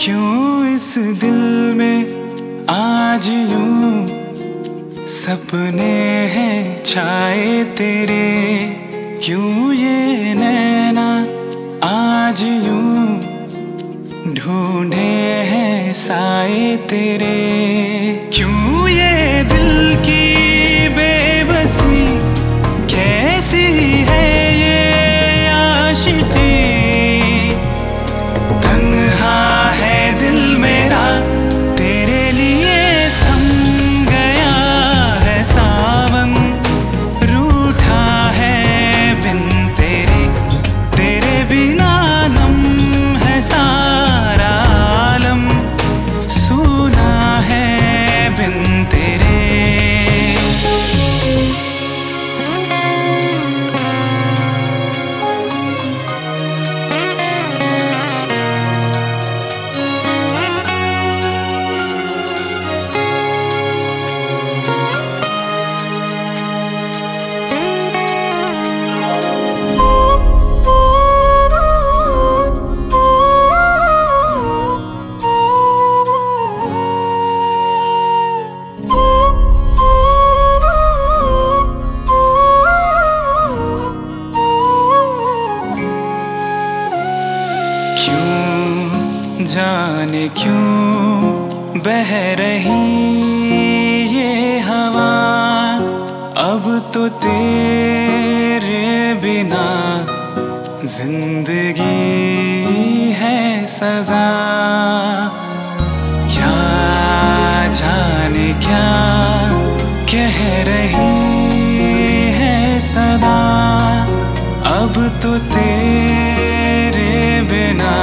क्यों इस दिल में आज यूं सपने हैं छाए तेरे। क्यों ये नैना आज यूं ढूंढे हैं साए तेरे। क्यों ये दिल की बेबसी कैसी है ये आशिकी। तन्हा है दिल मेरा तेरे लिए थम गया है सावन। रूठा है बिन तेरे तेरे बिना नम है सारा आलम। सूना है बिन तेरे। जाने क्यों बह रही ये हवा। अब तो तेरे बिना जिंदगी है सजा। या जाने क्या कह रही है सदा। अब तो तेरे बिना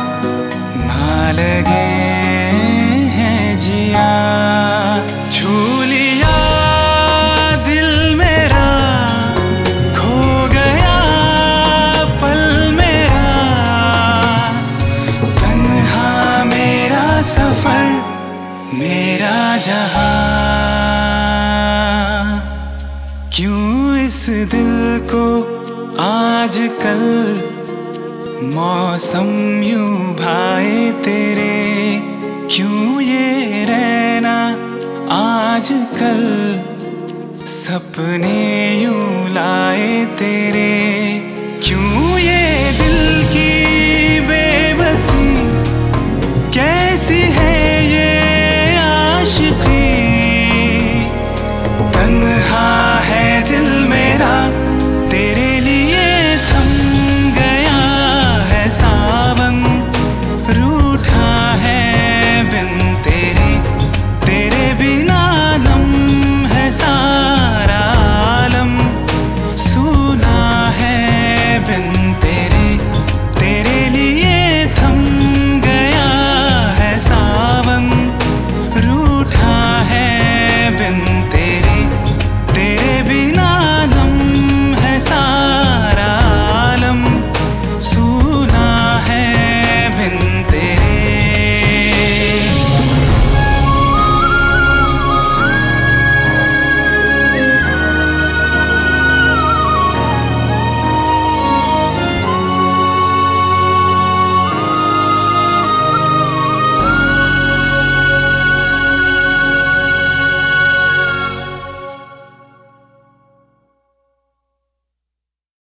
लगे हैं जिया। छू लिया दिल मेरा खो गया पल मेरा। तन्हा मेरा सफर मेरा जहां। क्यों इस दिल को आजकल मौसम यूं भाए तेरे। क्यों ये रहना आजकल सपने यूं लाए तेरे। क्यों ये दिल की बेबसी कैसी है